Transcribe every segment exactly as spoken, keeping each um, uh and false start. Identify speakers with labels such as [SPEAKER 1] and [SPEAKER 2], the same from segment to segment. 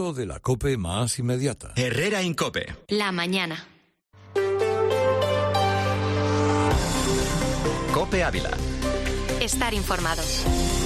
[SPEAKER 1] de la COPE más inmediata.
[SPEAKER 2] Herrera Incope.
[SPEAKER 3] La mañana.
[SPEAKER 2] COPE Ávila.
[SPEAKER 3] Estar informados.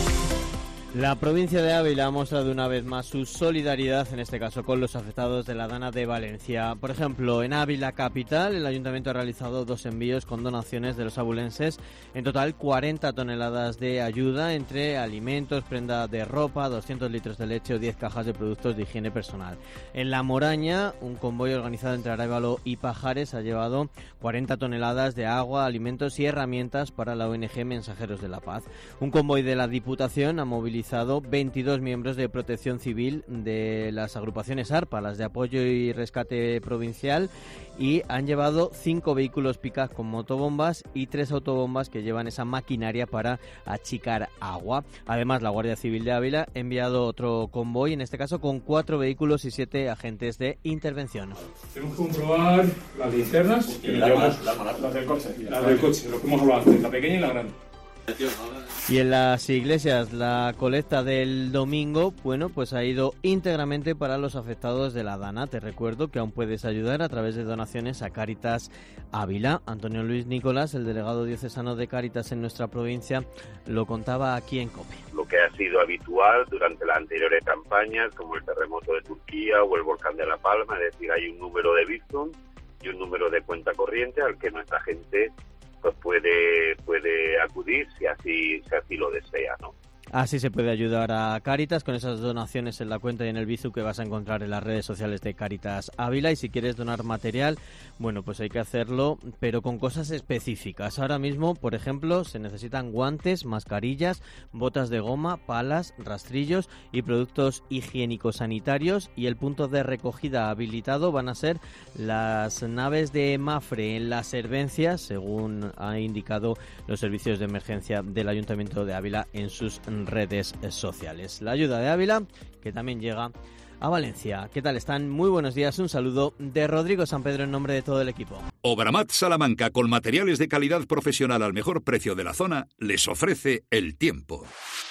[SPEAKER 4] La provincia de Ávila ha mostrado una vez más su solidaridad, en este caso con los afectados de la Dana de Valencia. Por ejemplo, en Ávila capital, el ayuntamiento ha realizado dos envíos con donaciones de los abulenses, en total cuarenta toneladas de ayuda entre alimentos, prenda de ropa, doscientos litros de leche o diez cajas de productos de higiene personal. En La Moraña, un convoy organizado entre Arévalo y Pajares ha llevado cuarenta toneladas de agua, alimentos y herramientas para la O N G Mensajeros de la Paz. Un convoy de la Diputación ha movilizado veintidós miembros de protección civil de las agrupaciones ARPA, las de apoyo y rescate provincial, y han llevado cinco vehículos pick-up con motobombas y tres autobombas que llevan esa maquinaria para achicar agua. Además, la Guardia Civil de Ávila ha enviado otro convoy, en este caso con cuatro vehículos y siete agentes de intervención.
[SPEAKER 5] Tenemos que comprobar las linternas, que
[SPEAKER 6] las,
[SPEAKER 5] llevamos,
[SPEAKER 6] las, las, las del coche.
[SPEAKER 5] Las del coche, lo que hemos hablado antes, la pequeña y la grande.
[SPEAKER 4] Y en las iglesias, la colecta del domingo, bueno, pues ha ido íntegramente para los afectados de la Dana. Te recuerdo que aún puedes ayudar a través de donaciones a Cáritas Ávila. Antonio Luis Nicolás, el delegado diocesano de Cáritas en nuestra provincia, lo contaba aquí en COPE.
[SPEAKER 7] Lo que ha sido habitual durante las anteriores campañas, como el terremoto de Turquía o el volcán de La Palma, es decir, hay un número de Bizum y un número de cuenta corriente al que nuestra gente pues puede puede acudir si así si así lo desea, ¿no?
[SPEAKER 4] Así se puede ayudar a Cáritas con esas donaciones en la cuenta y en el Bizum que vas a encontrar en las redes sociales de Cáritas Ávila. Y si quieres donar material, bueno, pues hay que hacerlo, pero con cosas específicas. Ahora mismo, por ejemplo, se necesitan guantes, mascarillas, botas de goma, palas, rastrillos y productos higiénicos sanitarios. Y el punto de recogida habilitado van a ser las naves de Mafre en las Hervencias, según ha indicado los servicios de emergencia del Ayuntamiento de Ávila en sus redes sociales. La ayuda de Ávila, que también llega a Valencia. ¿Qué tal están? Muy buenos días. Un saludo de Rodrigo San Pedro en nombre de todo el equipo.
[SPEAKER 8] Obramat Salamanca, con materiales de calidad profesional al mejor precio de la zona, les ofrece el tiempo.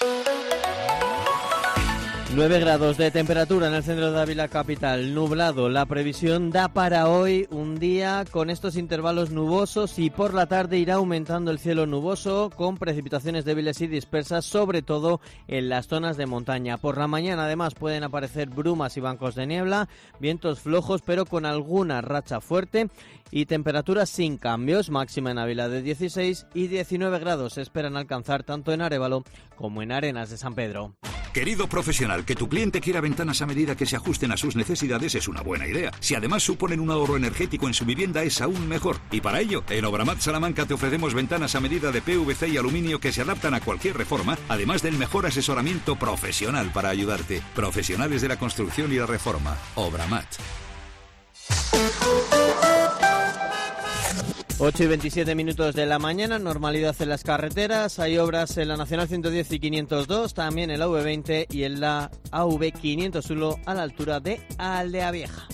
[SPEAKER 4] nueve grados de temperatura en el centro de Ávila capital, nublado. La previsión da para hoy un día con estos intervalos nubosos y por la tarde irá aumentando el cielo nuboso con precipitaciones débiles y dispersas, sobre todo en las zonas de montaña. Por la mañana además pueden aparecer brumas y bancos de niebla, vientos flojos pero con alguna racha fuerte y temperaturas sin cambios, máxima en Ávila de dieciséis y diecinueve grados se esperan alcanzar tanto en Arévalo como en Arenas de San Pedro.
[SPEAKER 8] Querido profesional, que tu cliente quiera ventanas a medida que se ajusten a sus necesidades es una buena idea. Si además suponen un ahorro energético en su vivienda es aún mejor. Y para ello, en Obramat Salamanca te ofrecemos ventanas a medida de P V C y aluminio que se adaptan a cualquier reforma, además del mejor asesoramiento profesional para ayudarte. Profesionales de la construcción y la reforma. Obramat.
[SPEAKER 4] ocho y veintisiete minutos de la mañana, normalidad en las carreteras, hay obras en la Nacional ciento diez y quinientos dos, también en la V veinte y en la A V quinientos uno a la altura de Aldea Vieja.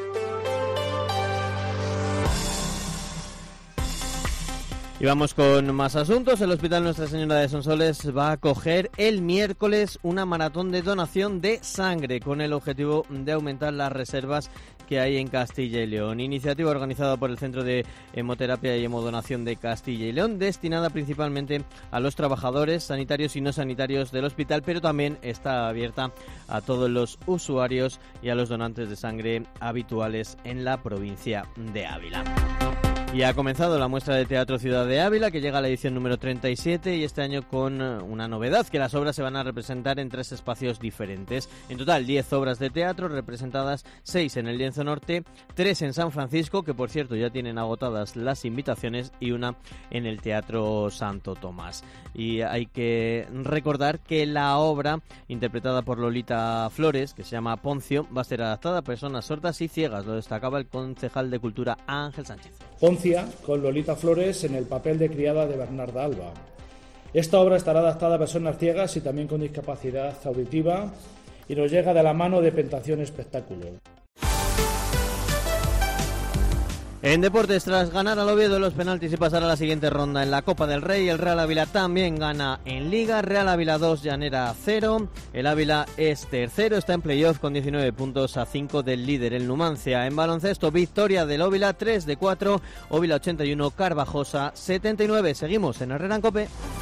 [SPEAKER 4] Y vamos con más asuntos. El Hospital Nuestra Señora de Sonsoles va a acoger el miércoles una maratón de donación de sangre con el objetivo de aumentar las reservas que hay en Castilla y León. Iniciativa organizada por el Centro de Hemoterapia y Hemodonación de Castilla y León, destinada principalmente a los trabajadores sanitarios y no sanitarios del hospital, pero también está abierta a todos los usuarios y a los donantes de sangre habituales en la provincia de Ávila. Y ha comenzado la muestra de Teatro Ciudad de Ávila, que llega a la edición número treinta y siete y este año con una novedad, que las obras se van a representar en tres espacios diferentes. En total, diez obras de teatro representadas, seis en el lienzo norte, tres en San Francisco, que por cierto ya tienen agotadas las invitaciones, y una en el Teatro Santo Tomás. Y hay que recordar que la obra, interpretada por Lolita Flores, que se llama Poncio, va a ser adaptada a personas sordas y ciegas, lo destacaba el concejal de Cultura Ángel Sánchez.
[SPEAKER 9] Poncia, con Lolita Flores en el papel de criada de Bernarda Alba. Esta obra estará adaptada a personas ciegas y también con discapacidad auditiva y nos llega de la mano de Pentación Espectáculo.
[SPEAKER 4] En deportes, tras ganar al Oviedo en los penaltis y pasar a la siguiente ronda en la Copa del Rey, el Real Ávila también gana en Liga. Real Ávila dos, Llanera cero. El Ávila es tercero, está en playoff con diecinueve puntos a cinco del líder, el Numancia. En baloncesto, victoria del Óvila tres de cuatro, Óvila ochenta y uno, Carvajosa setenta y nueve. Seguimos en Herrera en COPE.